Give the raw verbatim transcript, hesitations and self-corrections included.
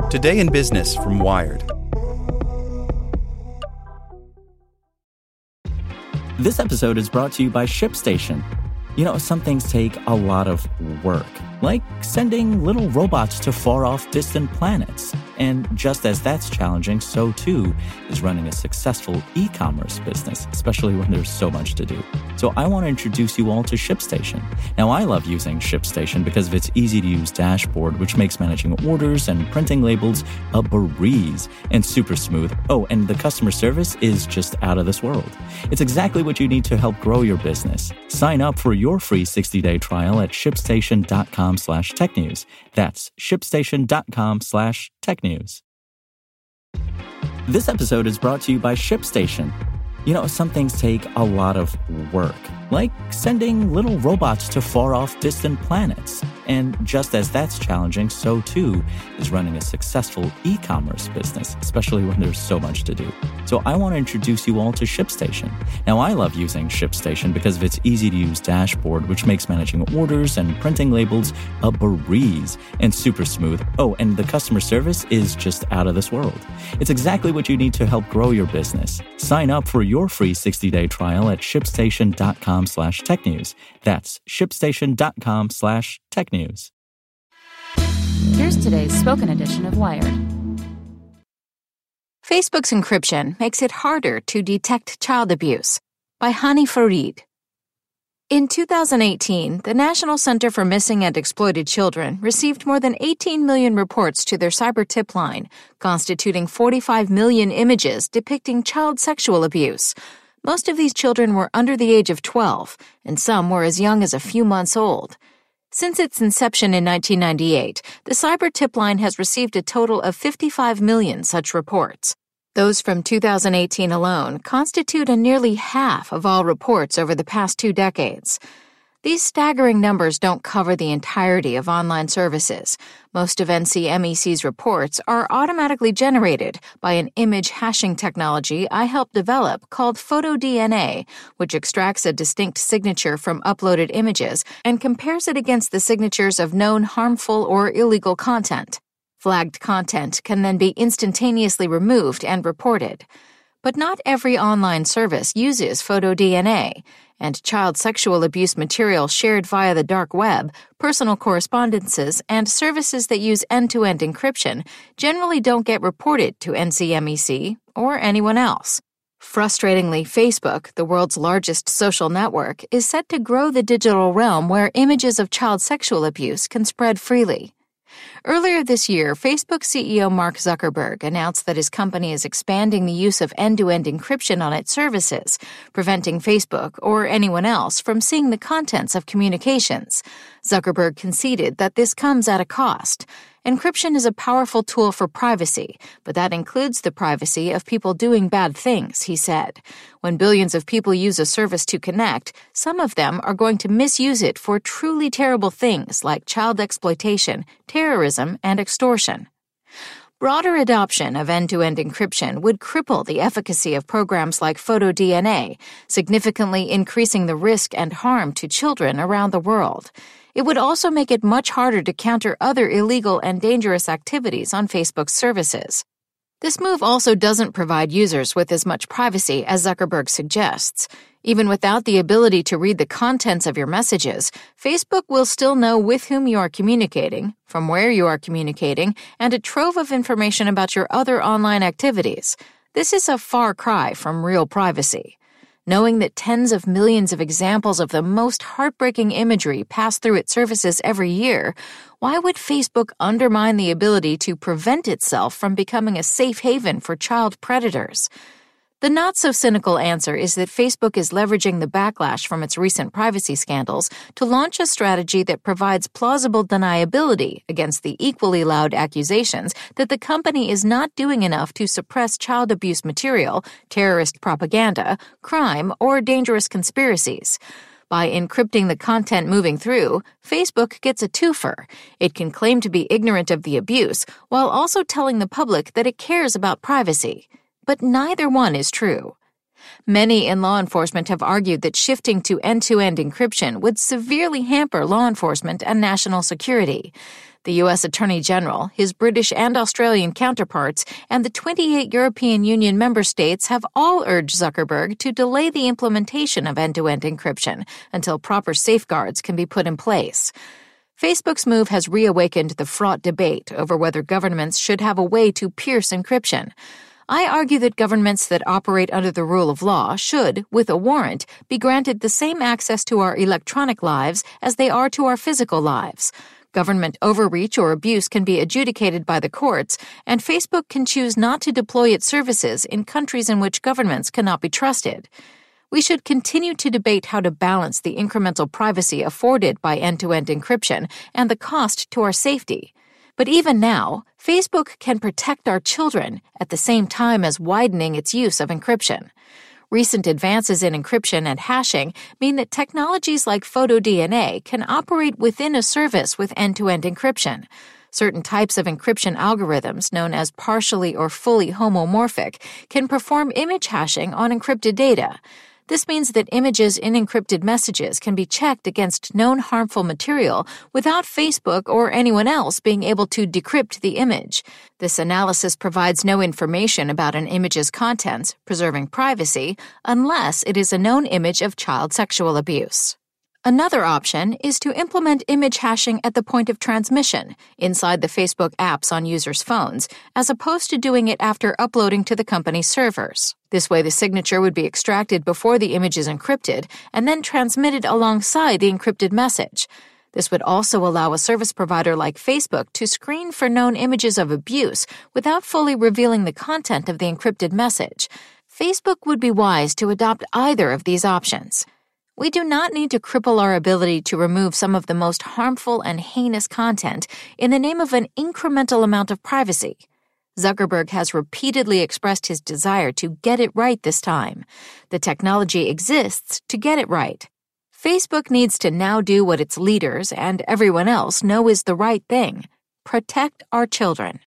Today in Business from Wired. This episode is brought to you by ShipStation. You know, some things take a lot of work, like sending little robots to far-off distant planets. And just as that's challenging, so too is running a successful e-commerce business, especially when there's so much to do. So I want to introduce you all to ShipStation. Now, I love using ShipStation because of its easy-to-use dashboard, which makes managing orders and printing labels a breeze and super smooth. Oh, and the customer service is just out of this world. It's exactly what you need to help grow your business. Sign up for your free sixty-day trial at shipstation.com slash tech news. That's shipstation.com slash tech news. This episode is brought to you by ShipStation. You know, some things take a lot of work, like sending little robots to far-off distant planets. And just as that's challenging, so too is running a successful e-commerce business, especially when there's so much to do. So I want to introduce you all to ShipStation. Now, I love using ShipStation because of its easy-to-use dashboard, which makes managing orders and printing labels a breeze and super smooth. Oh, and the customer service is just out of this world. It's exactly what you need to help grow your business. Sign up for your free sixty-day trial at shipstation.com slash tech news. That's shipstation.com slash tech news. Here's today's spoken edition of Wired. Facebook's encryption makes it harder to detect child abuse by Hani Farid. In two thousand eighteen, the National Center for Missing and Exploited Children received more than eighteen million reports to their cyber tip line, constituting forty-five million images depicting child sexual abuse. Most of these children were under the age of twelve, and some were as young as a few months old. Since its inception in nineteen ninety-eight, the cyber tip line has received a total of fifty-five million such reports. Those from two thousand eighteen alone constitute a nearly half of all reports over the past two decades. These staggering numbers don't cover the entirety of online services. Most of N C M E C's reports are automatically generated by an image hashing technology I helped develop called PhotoDNA, which extracts a distinct signature from uploaded images and compares it against the signatures of known harmful or illegal content. Flagged content can then be instantaneously removed and reported. But not every online service uses PhotoDNA, and child sexual abuse material shared via the dark web, personal correspondences, and services that use end-to-end encryption generally don't get reported to N C M E C or anyone else. Frustratingly, Facebook, the world's largest social network, is set to grow the digital realm where images of child sexual abuse can spread freely. Earlier this year, Facebook C E O Mark Zuckerberg announced that his company is expanding the use of end-to-end encryption on its services, preventing Facebook or anyone else from seeing the contents of communications. Zuckerberg conceded that this comes at a cost. Encryption is a powerful tool for privacy, but that includes the privacy of people doing bad things, he said. When billions of people use a service to connect, some of them are going to misuse it for truly terrible things like child exploitation, terrorism, and extortion. Broader adoption of end-to-end encryption would cripple the efficacy of programs like PhotoDNA, significantly increasing the risk and harm to children around the world. It would also make it much harder to counter other illegal and dangerous activities on Facebook's services. This move also doesn't provide users with as much privacy as Zuckerberg suggests. Even without the ability to read the contents of your messages, Facebook will still know with whom you are communicating, from where you are communicating, and a trove of information about your other online activities. This is a far cry from real privacy. Knowing that tens of millions of examples of the most heartbreaking imagery pass through its services every year, why would Facebook undermine the ability to prevent itself from becoming a safe haven for child predators? The not-so-cynical answer is that Facebook is leveraging the backlash from its recent privacy scandals to launch a strategy that provides plausible deniability against the equally loud accusations that the company is not doing enough to suppress child abuse material, terrorist propaganda, crime, or dangerous conspiracies. By encrypting the content moving through, Facebook gets a twofer. It can claim to be ignorant of the abuse while also telling the public that it cares about privacy. But neither one is true. Many in law enforcement have argued that shifting to end-to-end encryption would severely hamper law enforcement and national security. The U S Attorney General, his British and Australian counterparts, and the twenty-eight European Union member states have all urged Zuckerberg to delay the implementation of end-to-end encryption until proper safeguards can be put in place. Facebook's move has reawakened the fraught debate over whether governments should have a way to pierce encryption. I argue that governments that operate under the rule of law should, with a warrant, be granted the same access to our electronic lives as they are to our physical lives. Government overreach or abuse can be adjudicated by the courts, and Facebook can choose not to deploy its services in countries in which governments cannot be trusted. We should continue to debate how to balance the incremental privacy afforded by end-to-end encryption and the cost to our safety. But even now, Facebook can protect our children at the same time as widening its use of encryption. Recent advances in encryption and hashing mean that technologies like PhotoDNA can operate within a service with end-to-end encryption. Certain types of encryption algorithms, known as partially or fully homomorphic, can perform image hashing on encrypted data. This means that images in encrypted messages can be checked against known harmful material without Facebook or anyone else being able to decrypt the image. This analysis provides no information about an image's contents, preserving privacy, unless it is a known image of child sexual abuse. Another option is to implement image hashing at the point of transmission, inside the Facebook apps on users' phones, as opposed to doing it after uploading to the company's servers. This way, the signature would be extracted before the image is encrypted and then transmitted alongside the encrypted message. This would also allow a service provider like Facebook to screen for known images of abuse without fully revealing the content of the encrypted message. Facebook would be wise to adopt either of these options. We do not need to cripple our ability to remove some of the most harmful and heinous content in the name of an incremental amount of privacy. Zuckerberg has repeatedly expressed his desire to get it right this time. The technology exists to get it right. Facebook needs to now do what its leaders and everyone else know is the right thing: protect our children.